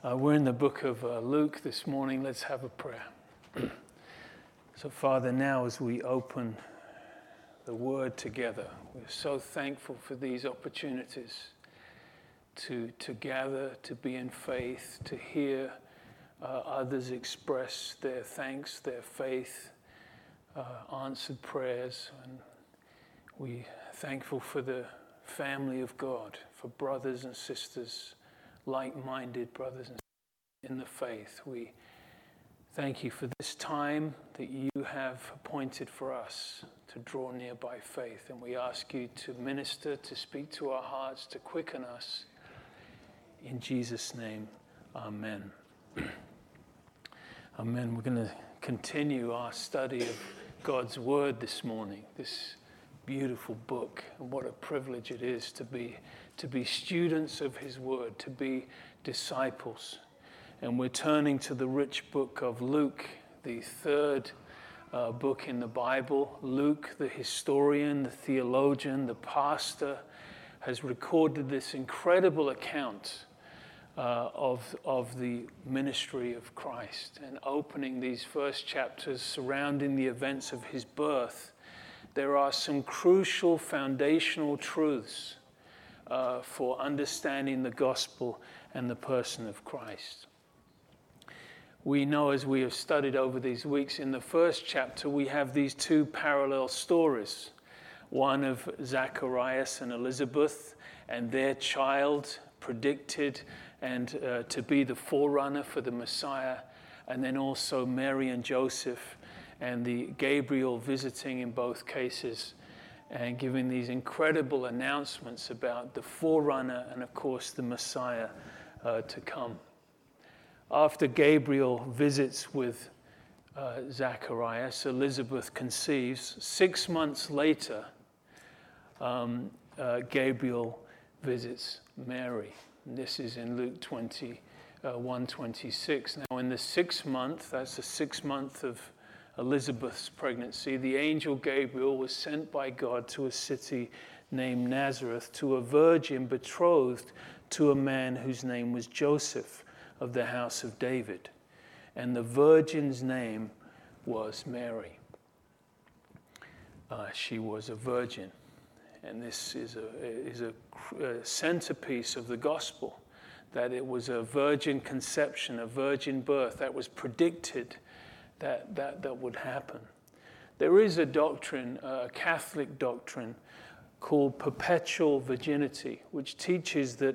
We're in the book of Luke this morning. Let's have a prayer. So, Father, now as we open the Word together, we're so thankful for these opportunities to gather, to be in faith, to hear others express their thanks, their faith, answered prayers. And we're thankful for the family of God, for brothers and sisters, like-minded brothers and sisters in the faith. We thank you for this time that you have appointed for us to draw near by faith. And we ask you to minister, to speak to our hearts, to quicken us. In Jesus' name, amen. Amen. We're going to continue our study of God's Word this morning, this beautiful book. And what a privilege it is to be students of His Word, to be disciples. And we're turning to the rich book of Luke, the third book in the Bible. Luke, the historian, the theologian, the pastor, has recorded this incredible account of the ministry of Christ. And opening these first chapters surrounding the events of his birth, there are some crucial foundational truths for understanding the gospel and the person of Christ. We know, as we have studied over these weeks, in the first chapter we have these two parallel stories. One of Zacharias and Elizabeth and their child predicted and to be the forerunner for the Messiah, and then also Mary and Joseph and the Gabriel visiting in both cases and giving these incredible announcements about the forerunner and, of course, the Messiah to come. After Gabriel visits with Zacharias, Elizabeth conceives. 6 months later, Gabriel visits Mary. And this is in Luke 21:26. Now, in the 6th month, that's the 6th month of Elizabeth's pregnancy, the angel Gabriel was sent by God to a city named Nazareth to a virgin betrothed to a man whose name was Joseph of the house of David. And the virgin's name was Mary. She was a virgin. And this is a centerpiece of the gospel, that it was a virgin conception, a virgin birth that was predicted that would happen. There is a doctrine, a Catholic doctrine, called perpetual virginity, which teaches that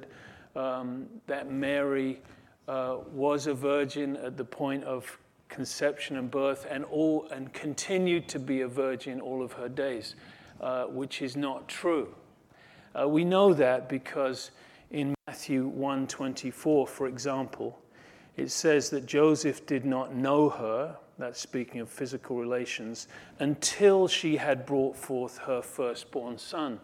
Mary was a virgin at the point of conception and birth, and continued to be a virgin all of her days, which is not true. We know that because in Matthew 1:24, for example, it says that Joseph did not know her, that's speaking of physical relations, until she had brought forth her firstborn son.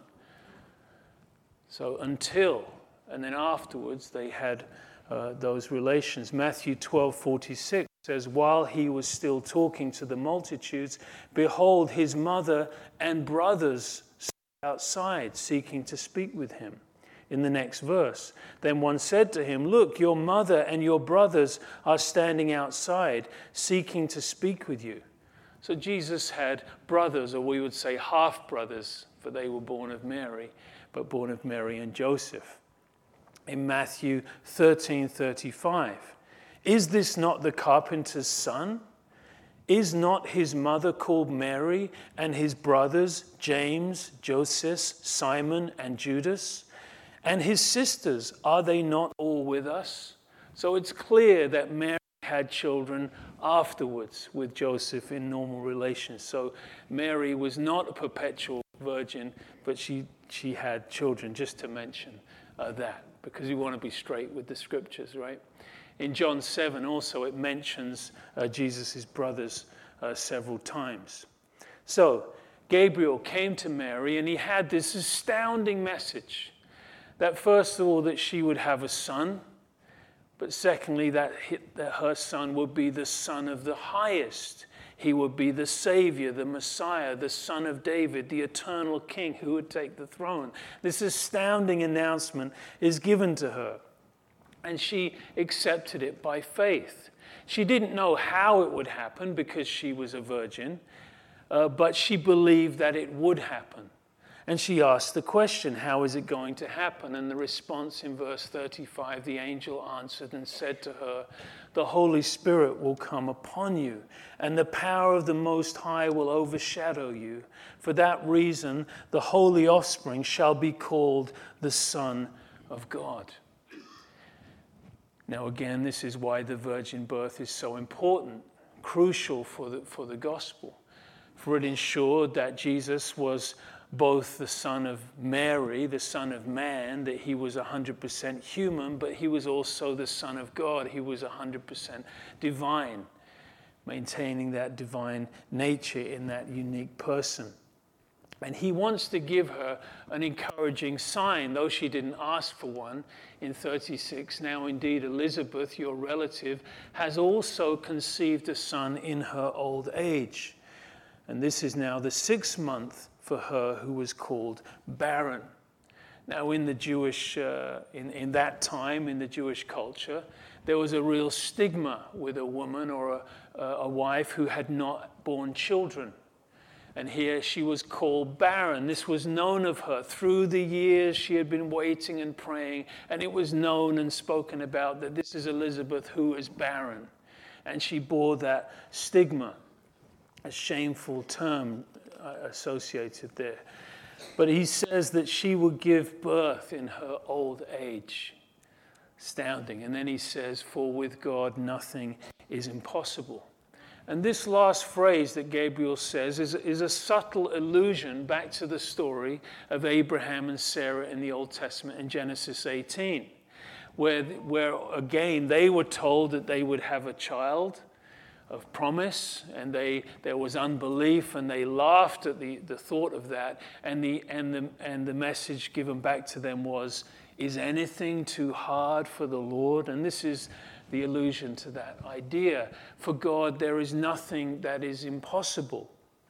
So until, and then afterwards they had those relations. Matthew 12:46 says, while he was still talking to the multitudes, behold, his mother and brothers stood outside seeking to speak with him. In the next verse, then one said to him, look, your mother and your brothers are standing outside seeking to speak with you. So Jesus had brothers, or we would say half-brothers, for they were born of Mary, but born of Mary and Joseph. In Matthew 13:35, is this not the carpenter's son? Is not his mother called Mary, and his brothers James, Joseph, Simon, and Judas? And his sisters, are they not all with us? So it's clear that Mary had children afterwards with Joseph in normal relations. So Mary was not a perpetual virgin, but she had children, just to mention that, because you want to be straight with the scriptures, right? In John 7 also it mentions Jesus' brothers several times. So Gabriel came to Mary and he had this astounding message. That first of all, that she would have a son, but secondly, that her son would be the Son of the Highest. He would be the Savior, the Messiah, the Son of David, the eternal King who would take the throne. This astounding announcement is given to her. And she accepted it by faith. She didn't know how it would happen because she was a virgin, but she believed that it would happen. And she asked the question, how is it going to happen? And the response in verse 35, the angel answered and said to her, the Holy Spirit will come upon you, and the power of the Most High will overshadow you. For that reason, the holy offspring shall be called the Son of God. Now again, this is why the virgin birth is so important, crucial for the gospel. For it ensured that Jesus was both the son of Mary, the son of man, that he was 100% human, but he was also the Son of God. He was 100% divine, maintaining that divine nature in that unique person. And he wants to give her an encouraging sign, though she didn't ask for one. In 36, now indeed Elizabeth, your relative, has also conceived a son in her old age. And this is now the 6th month for her who was called barren. Now in the Jewish, in that time, in the Jewish culture, there was a real stigma with a woman or a wife who had not borne children. And here she was called barren. This was known of her. Through the years she had been waiting and praying, and it was known and spoken about that this is Elizabeth who is barren. And she bore that stigma, a shameful term associated there. But he says that she will give birth in her old age. Astounding. And then he says, for with God nothing is impossible. And this last phrase that Gabriel says is a subtle allusion back to the story of Abraham and Sarah in the Old Testament in Genesis 18, where again they were told that they would have a child of promise, and there was unbelief, and they laughed at the thought of that, and the message given back to them was, is anything too hard for the Lord? And this is the allusion to that idea. For God, there is nothing that is impossible.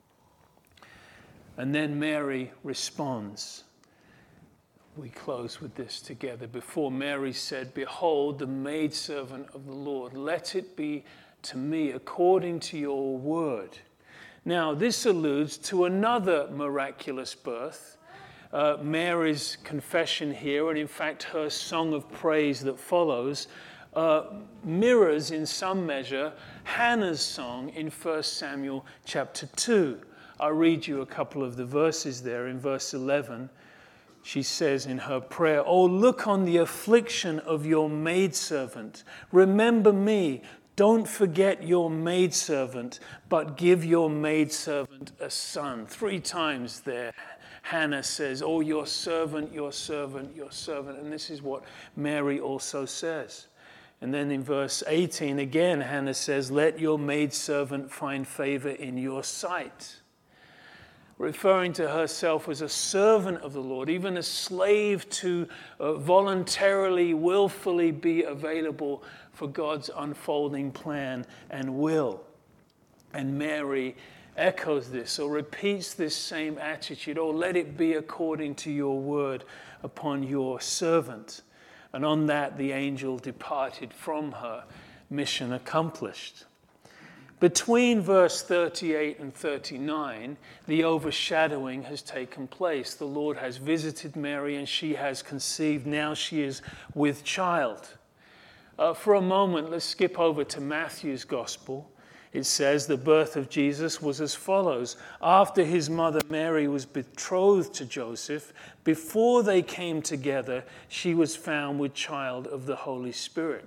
And then Mary responds. We close with this together. Before Mary said, behold, the maidservant of the Lord, let it be to me according to your word. Now, this alludes to another miraculous birth, Mary's confession here, and in fact her song of praise that follows, mirrors in some measure Hannah's song in 1 Samuel chapter 2. I'll read you a couple of the verses there. In verse 11, she says in her prayer, oh, look on the affliction of your maidservant. Remember me. Don't forget your maidservant, but give your maidservant a son. 3 times there, Hannah says, oh, your servant, your servant, your servant. And this is what Mary also says. And then in verse 18, again, Hannah says, let your maidservant find favor in your sight. Referring to herself as a servant of the Lord, even a slave to voluntarily, willfully be available for God's unfolding plan and will. And Mary echoes this or repeats this same attitude. Oh, let it be according to your word upon your servant. And on that, the angel departed from her, mission accomplished. Between verse 38 and 39, the overshadowing has taken place. The Lord has visited Mary and she has conceived. Now she is with child. For a moment, let's skip over to Matthew's gospel. It says the birth of Jesus was as follows. After his mother Mary was betrothed to Joseph, before they came together, she was found with child of the Holy Spirit.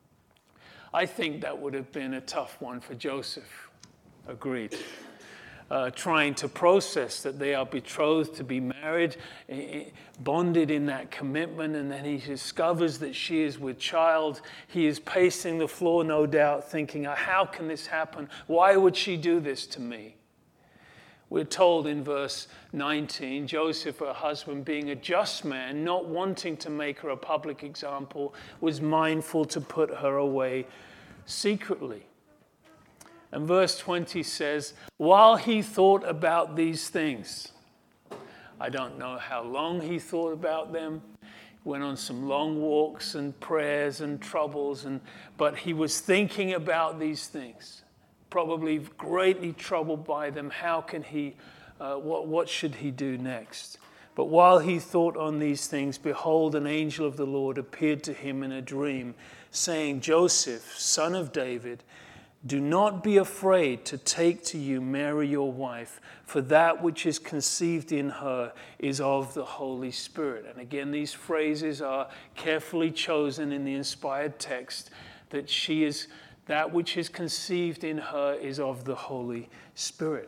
I think that would have been a tough one for Joseph. Agreed. Trying to process that they are betrothed to be married, bonded in that commitment, and then he discovers that she is with child. He is pacing the floor, no doubt, thinking, how can this happen? Why would she do this to me? We're told in verse 19, Joseph, her husband, being a just man, not wanting to make her a public example, was mindful to put her away secretly. And verse 20 says, while he thought about these things, I don't know how long he thought about them. went on some long walks and prayers and troubles, but he was thinking about these things, probably greatly troubled by them. How can he, what should he do next? But while he thought on these things, behold, an angel of the Lord appeared to him in a dream, saying, Joseph, son of David, do not be afraid to take to you Mary your wife, for that which is conceived in her is of the Holy Spirit. And again, these phrases are carefully chosen in the inspired text, that that which is conceived in her is of the Holy Spirit.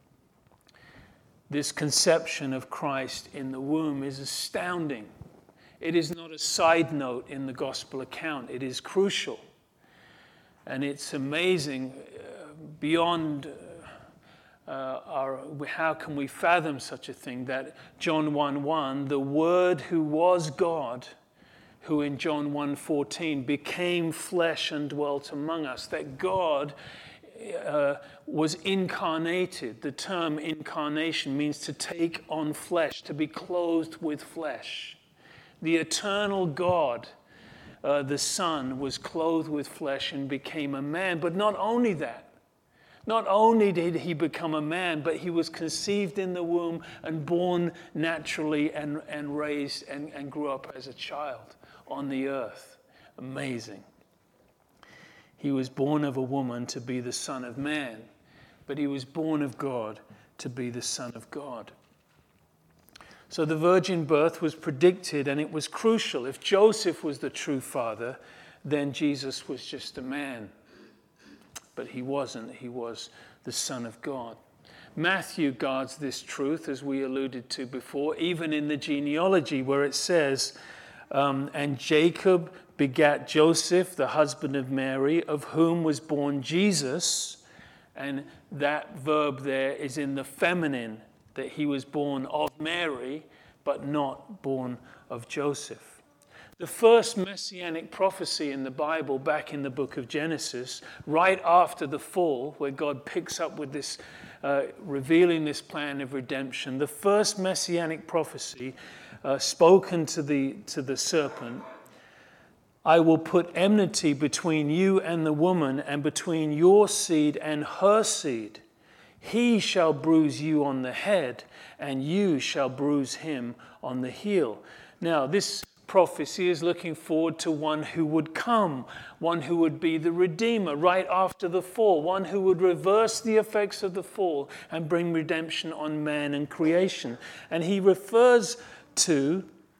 This conception of Christ in the womb is astounding. It is not a side note in the gospel account. It is crucial. And it's amazing beyond how can we fathom such a thing, that John 1:1, the Word who was God, who in John 1:14 became flesh and dwelt among us, that God was incarnated. The term incarnation means to take on flesh, to be clothed with flesh. The eternal God, the Son, was clothed with flesh and became a man. But not only that, not only did he become a man, but he was conceived in the womb and born naturally and raised and grew up as a child on the earth. Amazing. He was born of a woman to be the Son of Man, but he was born of God to be the Son of God. So the virgin birth was predicted, and it was crucial. If Joseph was the true father, then Jesus was just a man. But he wasn't. He was the Son of God. Matthew guards this truth, as we alluded to before, even in the genealogy where it says, and Jacob begat Joseph, the husband of Mary, of whom was born Jesus. And that verb there is in the feminine, that he was born of Mary, but not born of Joseph. The first messianic prophecy in the Bible, back in the book of Genesis, right after the fall, where God picks up with this, revealing this plan of redemption, the first messianic prophecy spoken to the serpent, I will put enmity between you and the woman, and between your seed and her seed. He shall bruise you on the head, and you shall bruise him on the heel. Now, this prophecy is looking forward to one who would come, one who would be the Redeemer right after the fall, one who would reverse the effects of the fall and bring redemption on man and creation. And he's referred to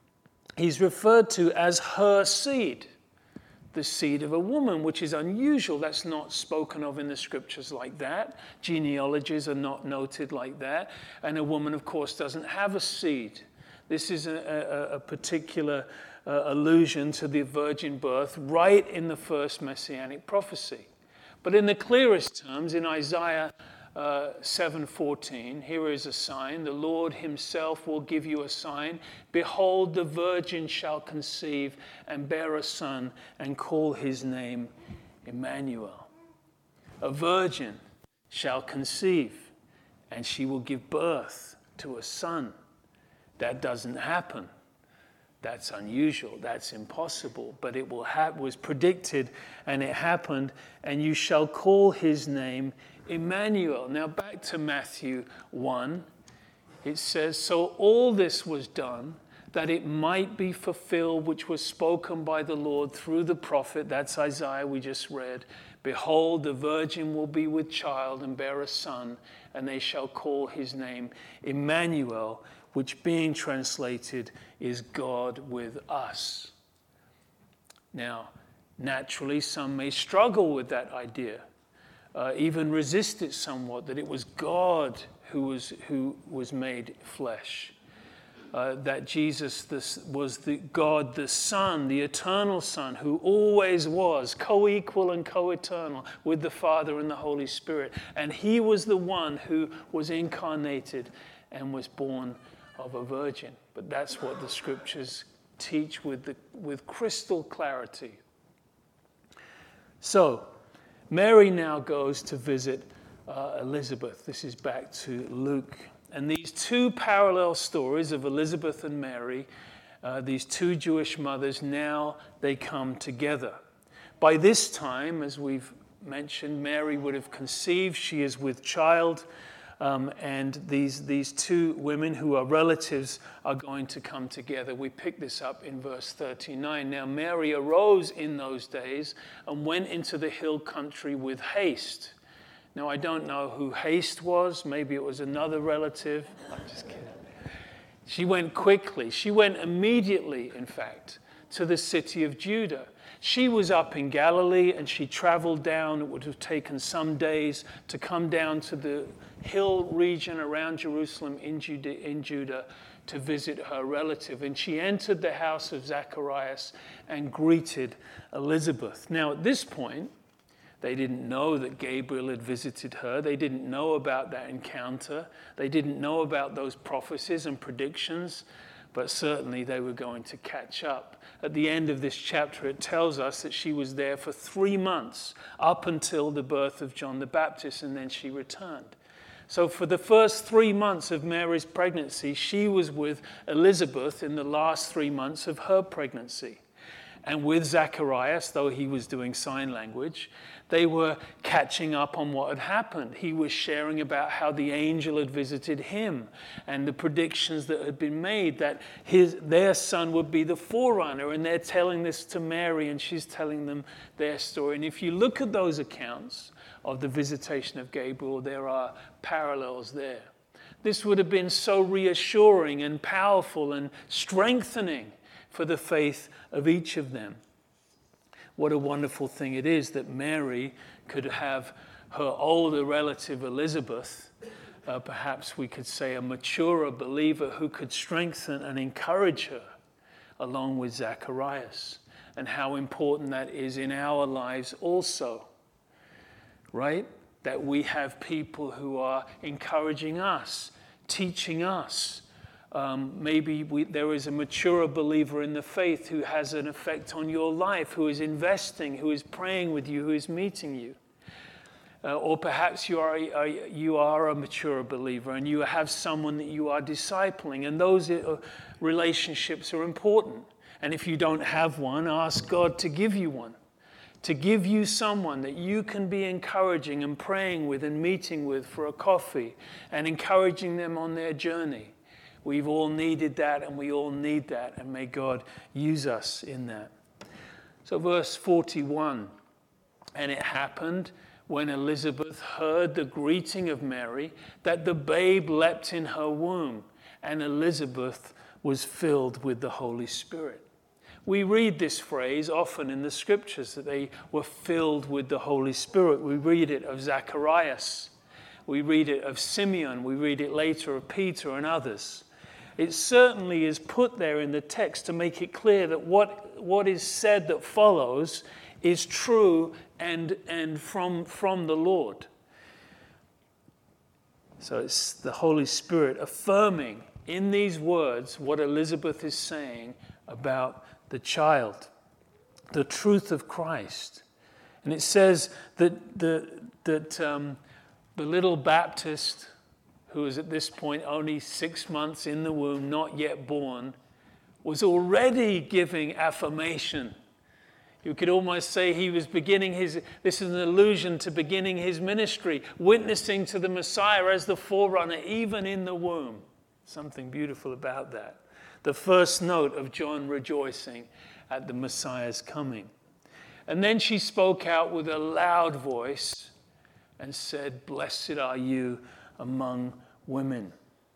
as her seed. The seed of a woman, which is unusual. That's not spoken of in the scriptures like that. Genealogies are not noted like that. And a woman, of course, doesn't have a seed. This is a particular allusion to the virgin birth right in the first messianic prophecy. But in the clearest terms, in Isaiah 7:14, here is a sign. The Lord himself will give you a sign. Behold, the virgin shall conceive and bear a son and call his name Emmanuel. A virgin shall conceive and she will give birth to a son. That doesn't happen. That's unusual. That's impossible. But it was predicted, and it happened. And you shall call his name Emmanuel. Now back to Matthew 1. It says, so all this was done that it might be fulfilled, which was spoken by the Lord through the prophet. That's Isaiah we just read. Behold, the virgin will be with child and bear a son, and they shall call his name Emmanuel, which being translated is God with us. Now, naturally, some may struggle with that idea, even resist it somewhat, that it was God who was made flesh. That Jesus was the God, the Son, the eternal Son, who always was co-equal and co-eternal with the Father and the Holy Spirit. And he was the one who was incarnated and was born of a virgin. But that's what the scriptures teach with crystal clarity. So, Mary now goes to visit Elizabeth. This is back to Luke. And these two parallel stories of Elizabeth and Mary These two Jewish mothers, now they come together. By this time, as we've mentioned, Mary would have conceived. She is with child. And these two women who are relatives are going to come together. We pick this up in verse 39. Now Mary arose in those days and went into the hill country with haste. Now I don't know who haste was. Maybe it was another relative. I'm just kidding. She went quickly. She went immediately, in fact, to the city of Judah. She was up in Galilee and she traveled down. It would have taken some days to come down to the hill region around Jerusalem in Judah to visit her relative. And she entered the house of Zacharias and greeted Elizabeth. Now at this point, they didn't know that Gabriel had visited her. They didn't know about that encounter. They didn't know about those prophecies and predictions, but certainly they were going to catch up. At the end of this chapter, it tells us that she was there for 3 months, up until the birth of John the Baptist, and then she returned. So for the first 3 months of Mary's pregnancy, she was with Elizabeth in the last 3 months of her pregnancy. And with Zacharias, though he was doing sign language, they were catching up on what had happened. He was sharing about how the angel had visited him and the predictions that had been made, that their son would be the forerunner. And they're telling this to Mary, and she's telling them their story. And if you look at those accounts of the visitation of Gabriel, there are parallels there. This would have been so reassuring and powerful and strengthening for the faith of each of them. What a wonderful thing it is that Mary could have her older relative Elizabeth, perhaps we could say a maturer believer who could strengthen and encourage her along with Zacharias, and how important that is in our lives also, right? That we have people who are encouraging us, teaching us. Maybe there is a maturer believer in the faith who has an effect on your life, who is investing, who is praying with you, who is meeting you. Or perhaps you are a mature believer and you have someone that you are discipling, and those relationships are important. And if you don't have one, ask God to give you one, to give you someone that you can be encouraging and praying with and meeting with for a coffee and encouraging them on their journey. We've all needed that, and we all need that, and may God use us in that. So verse 41, and it happened when Elizabeth heard the greeting of Mary that the babe leapt in her womb, and Elizabeth was filled with the Holy Spirit. We read this phrase often in the scriptures, that they were filled with the Holy Spirit. We read it of Zacharias. We read it of Simeon. We read it later of Peter and others. It certainly is put there in the text to make it clear that what is said that follows is true and from the Lord. So it's the Holy Spirit affirming in these words what Elizabeth is saying about the child, the truth of Christ. And it says that the little Baptist, who was at this point only 6 months in the womb, not yet born, was already giving affirmation. You could almost say he was this is an allusion to beginning his ministry, witnessing to the Messiah as the forerunner, even in the womb. Something beautiful about that. The first note of John rejoicing at the Messiah's coming. And then she spoke out with a loud voice and said, "Blessed are you among women."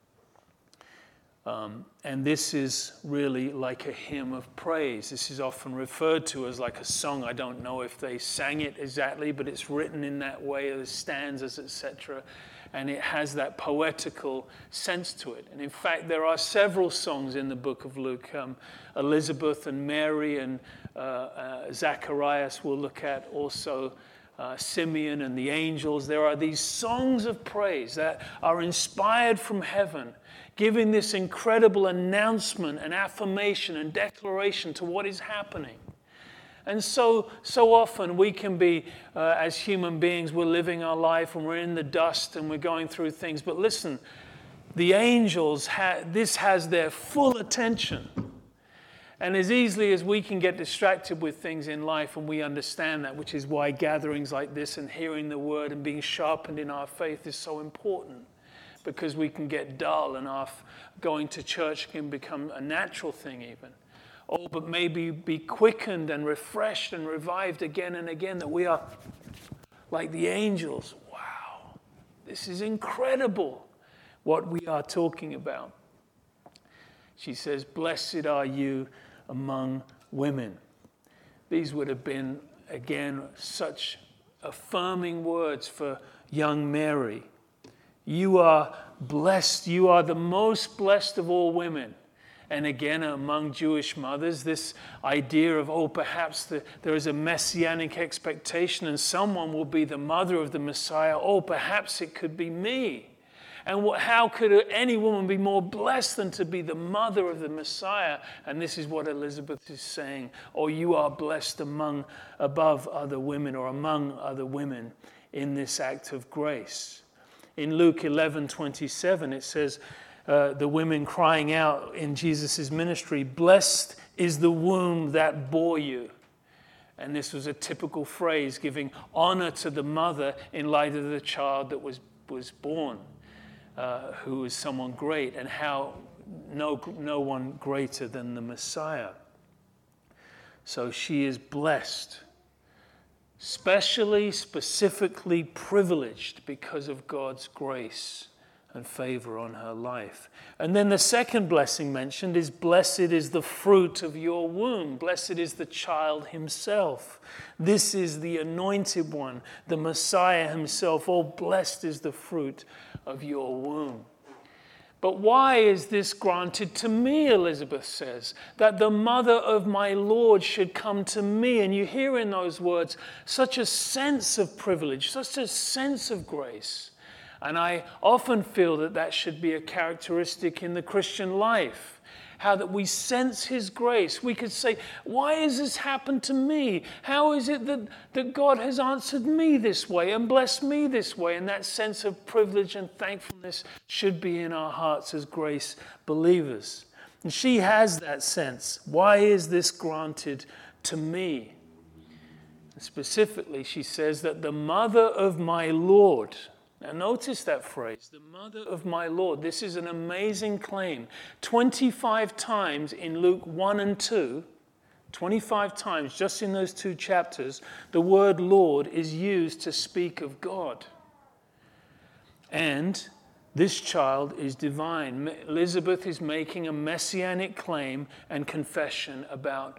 And this is really like a hymn of praise. This is often referred to as like a song. I don't know if they sang it exactly, but it's written in that way, the stanzas, etc. And it has that poetical sense to it. And in fact, there are several songs in the book of Luke. Elizabeth and Mary and Zacharias we'll look at, also Simeon and the angels. There are these songs of praise that are inspired from heaven, giving this incredible announcement and affirmation and declaration to what is happening. And so often we can be, as human beings, we're living our life and we're in the dust and we're going through things. But listen, the angels, this has their full attention. And as easily as we can get distracted with things in life, and we understand that, which is why gatherings like this and hearing the word and being sharpened in our faith is so important, because we can get dull and our going to church can become a natural thing even. Oh, but maybe be quickened and refreshed and revived again and again, that we are like the angels. Wow, this is incredible what we are talking about. She says, blessed are you among women. These would have been, again, such affirming words for young Mary. You are blessed. You are the most blessed of all women. And again, among Jewish mothers, this idea of, perhaps there is a messianic expectation and someone will be the mother of the Messiah. Perhaps it could be me. And how could any woman be more blessed than to be the mother of the Messiah? And this is what Elizabeth is saying. You are blessed above other women, or among other women, in this act of grace. In Luke 11:27, it says, the women crying out in Jesus' ministry, blessed is the womb that bore you. And this was a typical phrase giving honor to the mother in light of the child that was born. Who is someone great, and how no one greater than the Messiah. So she is blessed, specifically privileged because of God's grace and favor on her life. And then the second blessing mentioned is, blessed is the fruit of your womb. Blessed is the child himself. This is the anointed one, the Messiah himself. Blessed is the fruit of your womb. But why is this granted to me, Elizabeth says, that the mother of my Lord should come to me? And you hear in those words such a sense of privilege, such a sense of grace. And I often feel that should be a characteristic in the Christian life. How that we sense his grace. We could say, why has this happened to me? How is it that God has answered me this way and blessed me this way? And that sense of privilege and thankfulness should be in our hearts as grace believers. And she has that sense. Why is this granted to me? And specifically, she says that the mother of my Lord. Now notice that phrase, the mother of my Lord. This is an amazing claim. 25 times in Luke 1 and 2, 25 times just in those two chapters, the word Lord is used to speak of God. And this child is divine. Elizabeth is making a messianic claim and confession about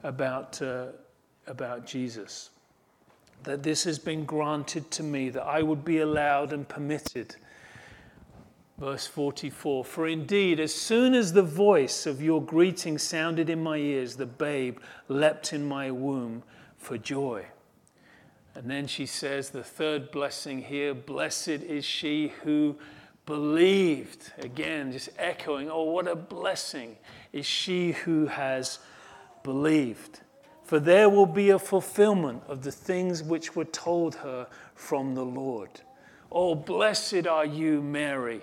Jesus. That this has been granted to me, that I would be allowed and permitted. Verse 44, for indeed, as soon as the voice of your greeting sounded in my ears, the babe leapt in my womb for joy. And then she says, the third blessing here, blessed is she who believed. Again, just echoing, what a blessing is she who has believed. For there will be a fulfillment of the things which were told her from the Lord. Blessed are you, Mary.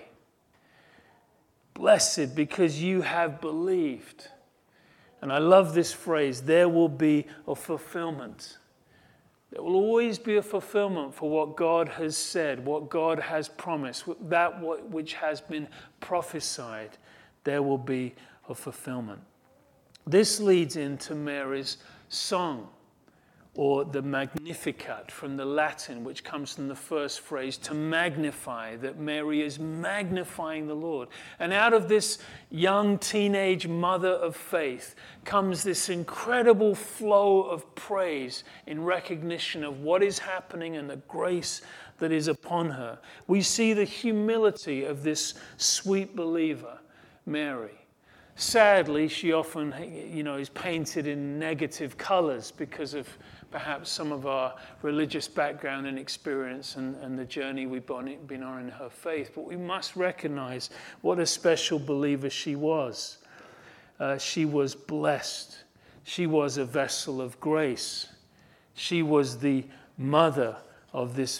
Blessed because you have believed. And I love this phrase, there will be a fulfillment. There will always be a fulfillment for what God has said, what God has promised, that which has been prophesied. There will be a fulfillment. This leads into Mary's song, or the Magnificat from the Latin, which comes from the first phrase, to magnify, that Mary is magnifying the Lord. And out of this young teenage mother of faith comes this incredible flow of praise in recognition of what is happening and the grace that is upon her. We see the humility of this sweet believer, Mary. Sadly, she often, is painted in negative colors because of perhaps some of our religious background and experience and the journey we've been on in her faith. But we must recognize what a special believer she was. She was blessed. She was a vessel of grace. She was the mother of this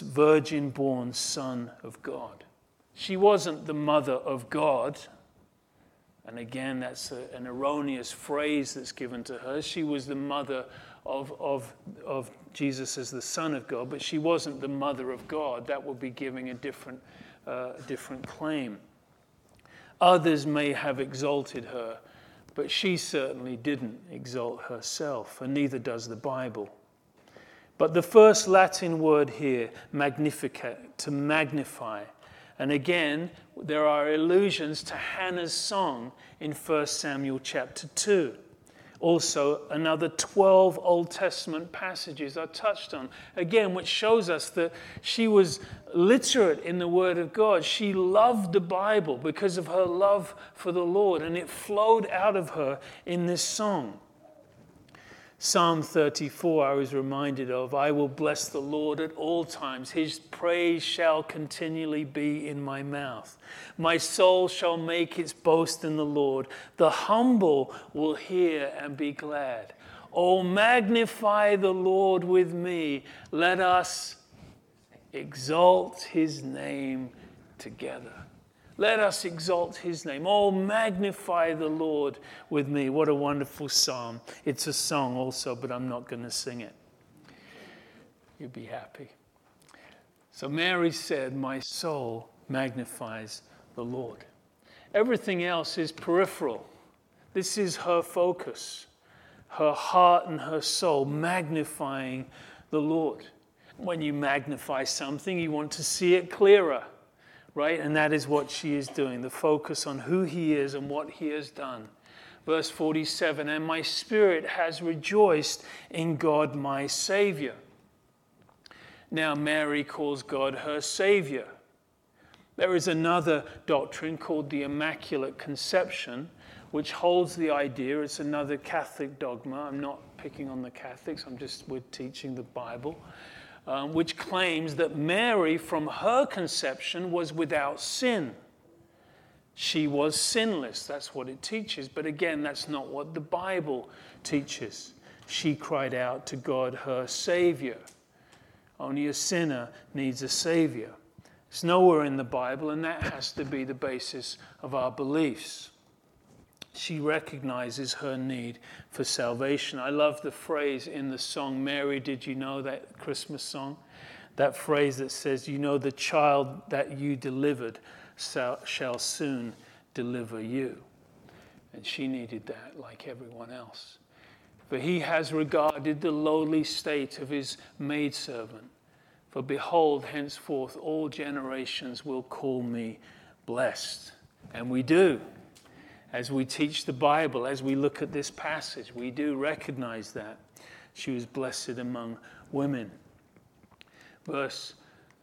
virgin-born Son of God. She wasn't the mother of God. And again, that's an erroneous phrase that's given to her. She was the mother of Jesus as the Son of God, but she wasn't the mother of God. That would be giving a different claim. Others may have exalted her, but she certainly didn't exalt herself, and neither does the Bible. But the first Latin word here, magnificat, to magnify. And again, there are allusions to Hannah's song in 1 Samuel chapter 2. Also, another 12 Old Testament passages are touched on. Again, which shows us that she was literate in the Word of God. She loved the Bible because of her love for the Lord, and it flowed out of her in this song. Psalm 34, I was reminded of, I will bless the Lord at all times. His praise shall continually be in my mouth. My soul shall make its boast in the Lord. The humble will hear and be glad. Oh, magnify the Lord with me. Let us exalt his name together. Let us exalt his name. Oh, magnify the Lord with me. What a wonderful psalm. It's a song also, but I'm not going to sing it. You'll be happy. So Mary said, my soul magnifies the Lord. Everything else is peripheral. This is her focus, her heart and her soul magnifying the Lord. When you magnify something, you want to see it clearer. Right? And that is what she is doing, the focus on who he is and what he has done. Verse 47, and my spirit has rejoiced in God my Savior. Now Mary calls God her Savior. There is another doctrine called the Immaculate Conception, which holds the idea, it's another Catholic dogma. I'm not picking on the Catholics, we're teaching the Bible. Which claims that Mary, from her conception, was without sin. She was sinless. That's what it teaches. But again, that's not what the Bible teaches. She cried out to God, her Savior. Only a sinner needs a Savior. It's nowhere in the Bible, and that has to be the basis of our beliefs. She recognizes her need for salvation. I love the phrase in the song, Mary, did you know, that Christmas song? That phrase that says, you know, the child that you delivered shall soon deliver you. And she needed that like everyone else. For he has regarded the lowly state of his maidservant. For behold, henceforth all generations will call me blessed. And we do. As we teach the Bible, as we look at this passage, we do recognize that. She was blessed among women. Verse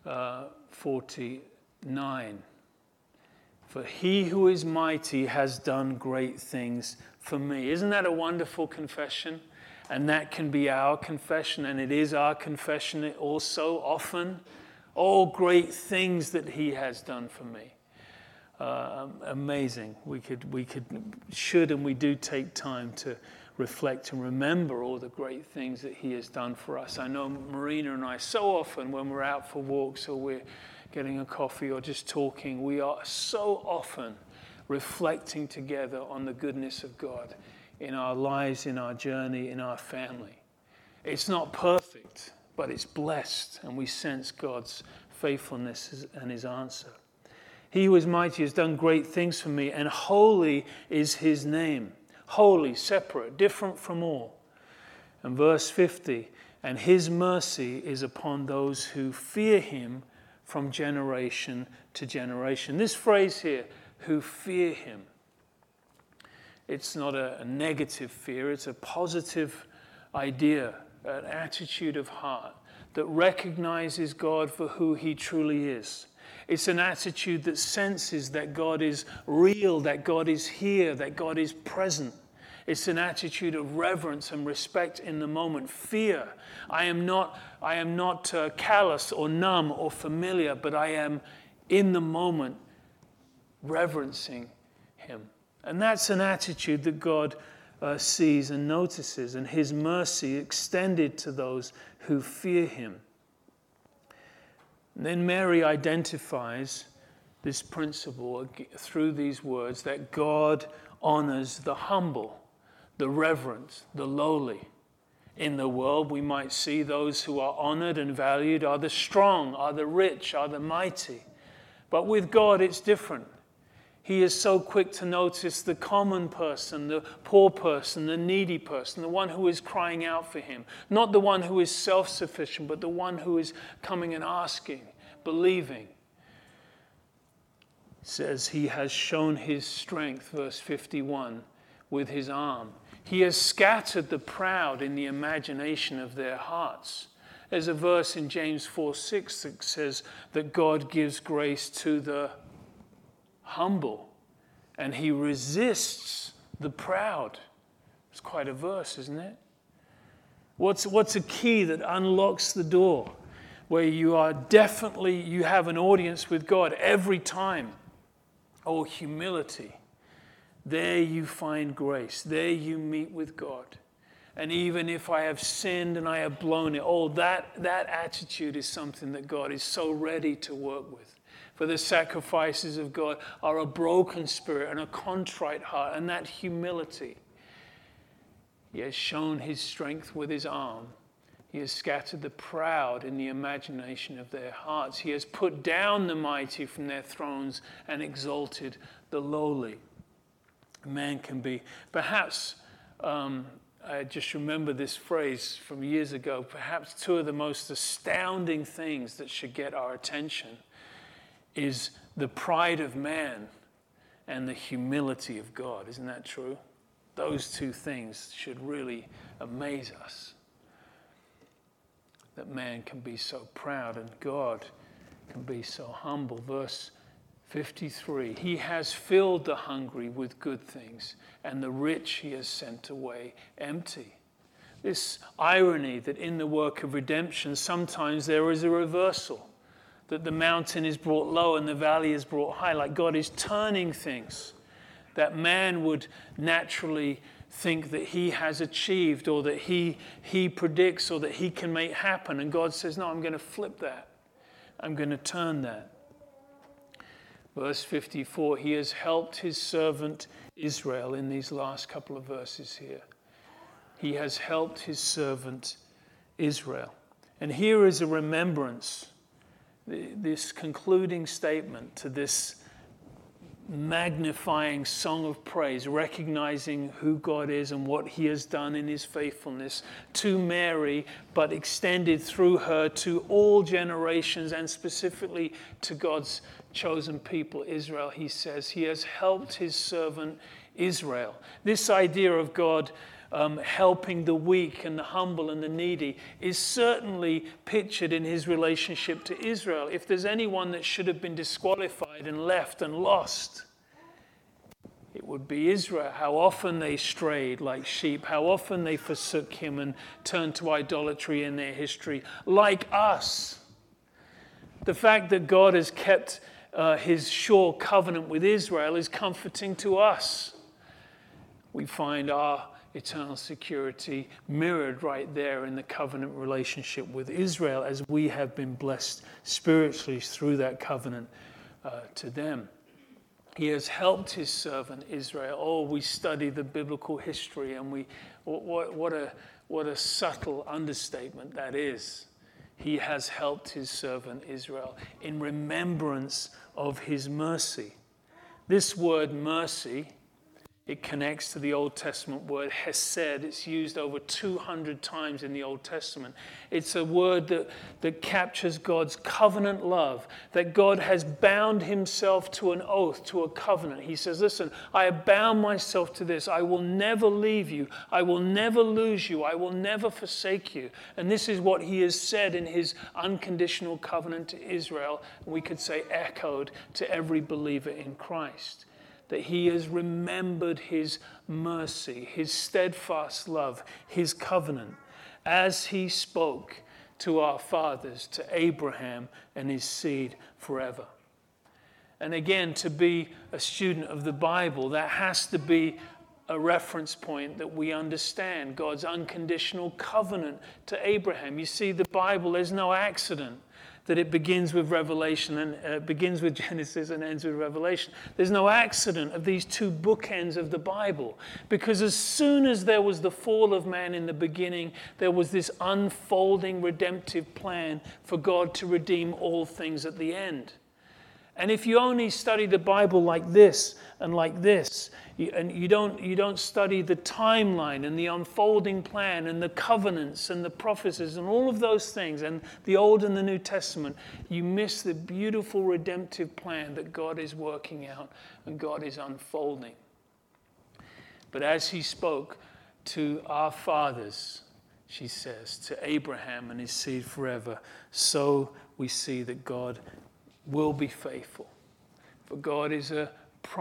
49. For he who is mighty has done great things for me. Isn't that a wonderful confession? And that can be our confession, and it is our confession also often. All great things that he has done for me. Amazing. We should and we do take time to reflect and remember all the great things that he has done for us. I know Marina and I, so often when we're out for walks or we're getting a coffee or just talking, we are so often reflecting together on the goodness of God in our lives, in our journey, in our family. It's not perfect, but it's blessed, and we sense God's faithfulness and his answer. He who is mighty has done great things for me, and holy is his name. Holy, separate, different from all. And verse 50, and his mercy is upon those who fear him from generation to generation. This phrase here, who fear him, it's not a negative fear, it's a positive idea, an attitude of heart that recognizes God for who he truly is. It's an attitude that senses that God is real, that God is here, that God is present. It's an attitude of reverence and respect in the moment. Fear. I am not callous or numb or familiar, but I am in the moment reverencing him. And that's an attitude that God sees and notices, and his mercy extended to those who fear him. And then Mary identifies this principle through these words that God honors the humble, the reverent, the lowly. In the world, we might see those who are honored and valued are the strong, are the rich, are the mighty. But with God, it's different. He is so quick to notice the common person, the poor person, the needy person, the one who is crying out for him. Not the one who is self-sufficient, but the one who is coming and asking, believing. It says he has shown his strength, verse 51, with his arm. He has scattered the proud in the imagination of their hearts. There's a verse in James 4:6 that says that God gives grace to the humble, and he resists the proud. It's quite a verse, isn't it? What's a key that unlocks the door where you have an audience with God every time? Oh, humility. There you find grace. There you meet with God. And even if I have sinned and I have blown it, that attitude is something that God is so ready to work with. For the sacrifices of God are a broken spirit and a contrite heart, and that humility. He has shown his strength with his arm. He has scattered the proud in the imagination of their hearts. He has put down the mighty from their thrones and exalted the lowly. Man can be, perhaps, I just remember this phrase from years ago, perhaps two of the most astounding things that should get our attention is the pride of man and the humility of God. Isn't that true? Those two things should really amaze us. That man can be so proud and God can be so humble. Verse 53, he has filled the hungry with good things, and the rich he has sent away empty. This irony that in the work of redemption, sometimes there is a reversal, that the mountain is brought low and the valley is brought high, like God is turning things that man would naturally think that he has achieved or that he predicts or that he can make happen. And God says, no, I'm going to flip that. I'm going to turn that. Verse 54, he has helped his servant Israel in these last couple of verses here. He has helped his servant Israel. And here is a remembrance, this concluding statement to this magnifying song of praise, recognizing who God is and what he has done in his faithfulness to Mary, but extended through her to all generations and specifically to God's chosen people, Israel. He says he has helped his servant Israel. This idea of God helping the weak and the humble and the needy is certainly pictured in his relationship to Israel. If there's anyone that should have been disqualified and left and lost, it would be Israel. How often they strayed like sheep, how often they forsook him and turned to idolatry in their history, like us. The fact that God has kept his sure covenant with Israel is comforting to us. We find our eternal security mirrored right there in the covenant relationship with Israel as we have been blessed spiritually through that covenant to them. He has helped his servant Israel. Oh, we study the biblical history and what a subtle understatement that is. He has helped his servant Israel in remembrance of his mercy. This word mercy, it connects to the Old Testament word hesed. It's used over 200 times in the Old Testament. It's a word that captures God's covenant love, that God has bound himself to an oath, to a covenant. He says, listen, I have bound myself to this. I will never leave you. I will never lose you. I will never forsake you. And this is what he has said in his unconditional covenant to Israel. We could say echoed to every believer in Christ. That he has remembered his mercy, his steadfast love, his covenant, as he spoke to our fathers, to Abraham and his seed forever. And again, to be a student of the Bible, that has to be a reference point that we understand God's unconditional covenant to Abraham. You see, the Bible, there's no accident that it begins with Revelation and begins with Genesis and ends with Revelation. There's no accident of these two bookends of the Bible, because as soon as there was the fall of man in the beginning, there was this unfolding redemptive plan for God to redeem all things at the end. And if you only study the Bible like this and like this, and you don't study the timeline and the unfolding plan and the covenants and the prophecies and all of those things and the Old and the New Testament, you miss the beautiful redemptive plan that God is working out and God is unfolding. But as he spoke to our fathers, she says, to Abraham and his seed forever, so we see that God will be faithful. For God is a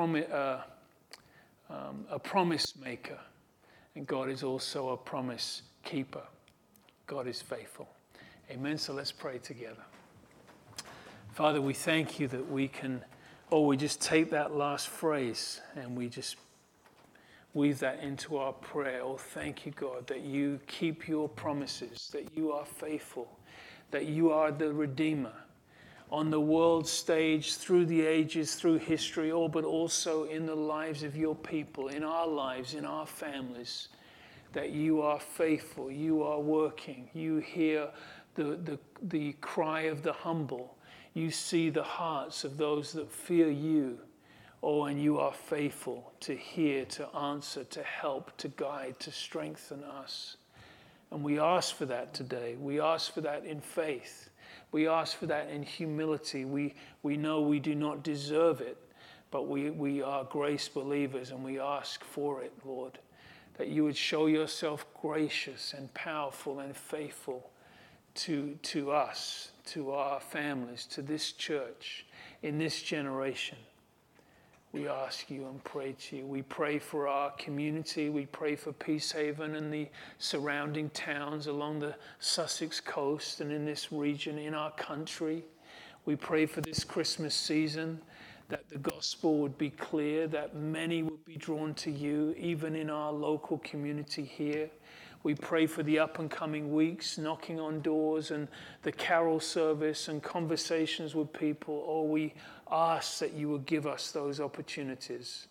promise maker, and God is also a promise keeper. God is faithful. Amen. So let's pray together. Father, we thank you that we just take that last phrase and we just weave that into our prayer. Oh, thank you, God, that you keep your promises, that you are faithful, that you are the Redeemer on the world stage, through the ages, through history, but also in the lives of your people, in our lives, in our families, that you are faithful, you are working, you hear the cry of the humble, you see the hearts of those that fear you, and you are faithful to hear, to answer, to help, to guide, to strengthen us. And we ask for that today. We ask for that in faith. We ask for that in humility. We know we do not deserve it, but we are grace believers, and we ask for it, Lord, that you would show yourself gracious and powerful and faithful to us, to our families, to this church, in this generation. We ask you and pray to you. We pray for our community. We pray for Peacehaven and the surrounding towns along the Sussex coast and in this region, in our country. We pray for this Christmas season, that the gospel would be clear, that many would be drawn to you, even in our local community here. We pray for the up and coming weeks, knocking on doors and the carol service and conversations with people. We ask that you would give us those opportunities,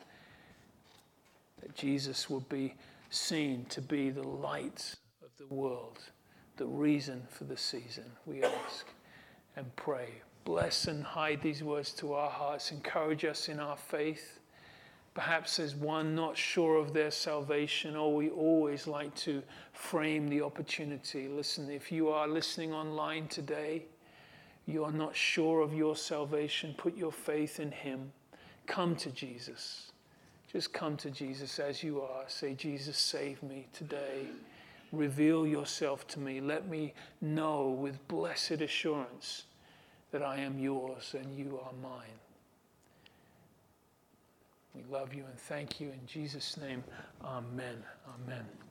that Jesus would be seen to be the light of the world, the reason for the season. We ask and pray. Bless and hide these words to our hearts. Encourage us in our faith. Perhaps there's one not sure of their salvation, we always like to frame the opportunity. Listen, if you are listening online today, you are not sure of your salvation, put your faith in him. Come to Jesus. Just come to Jesus as you are. Say, Jesus, save me today. Reveal yourself to me. Let me know with blessed assurance that I am yours and you are mine. We love you and thank you in Jesus' name. Amen. Amen.